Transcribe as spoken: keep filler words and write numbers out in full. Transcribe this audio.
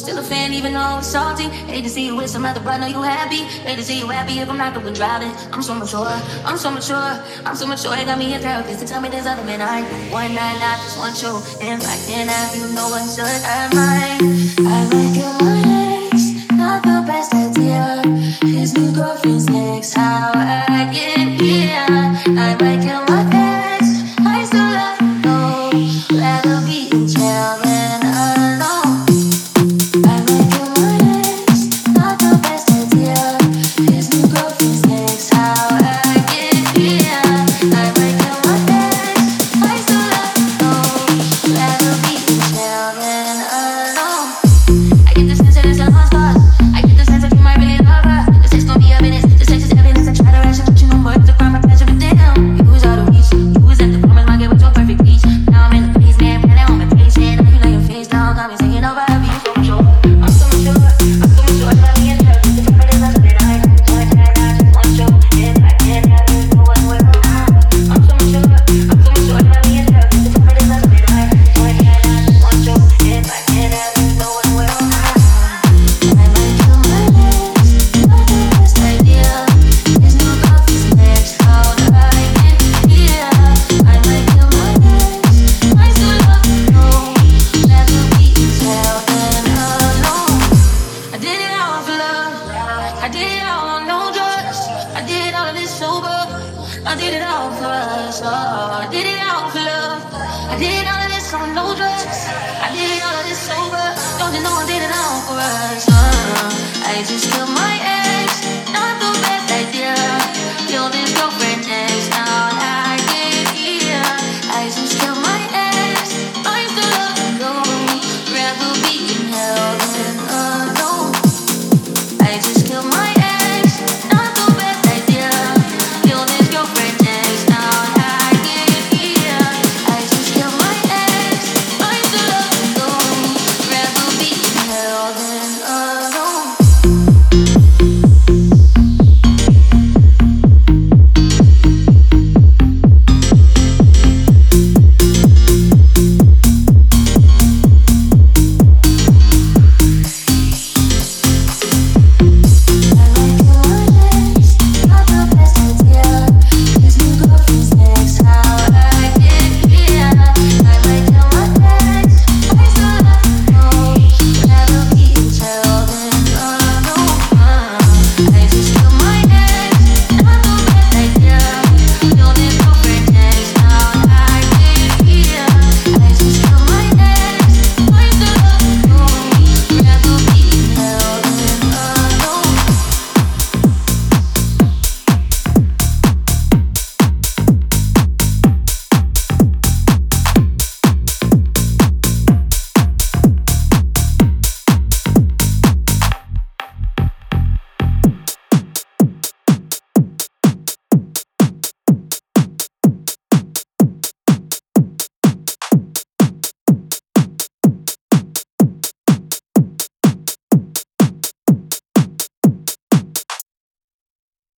still a fan even though it's salty. Hate to see you with some other, but I know you happy. Hate to see you happy if I'm not the one driving. I'm so mature, I'm so mature, I'm so mature. It got me a therapist to tell me there's other men I one night, not just one show. If I can't have you, no one should. I might, I might kill my ex. Not the best idea. His new girlfriend's next. How I get here? I might kill my ex. I still love you, no. Rather be in jail than alone. I might kill my ex. Not the best idea. His new girlfriend's next. How I get here? I might kill my ex. I still love you, no. Rather be in jail than alone. I get the sense that it's a lost cause. I get the sense that you might really love her. The sex gon' be a business. The sex is evidence. I try to rush it, but you know more. It's a crime, I pleasure, but damn. You was out of reach. You was at the farmer's market with your perfect peach. Now I'm in the police, man, playing on my patient. I know you lay your face down, got me singing over a beat. I'm so mature, I'm so mature, I'm so mature. Let me in love. The time it is not something I do. One night, not just one show. If I can't have you, no one will. I'm so mature, I'm so mature. Let me in love. The time it is not something I do. One night, not just one show. If I can't have you, no one will. I might kill my ex. Not the best idea. His new girlfriend's next. How do I get here? I might kill my ex. I still love you, no. Rather be in jail than alone. I did it all for love. I did it all on no drugs. I did all of this sober. I did it all for us. Oh, I did it all for love. I did all of this on no drugs. I did all of this sober. Don't you know I did it all for us? Uh, I just killed my ex.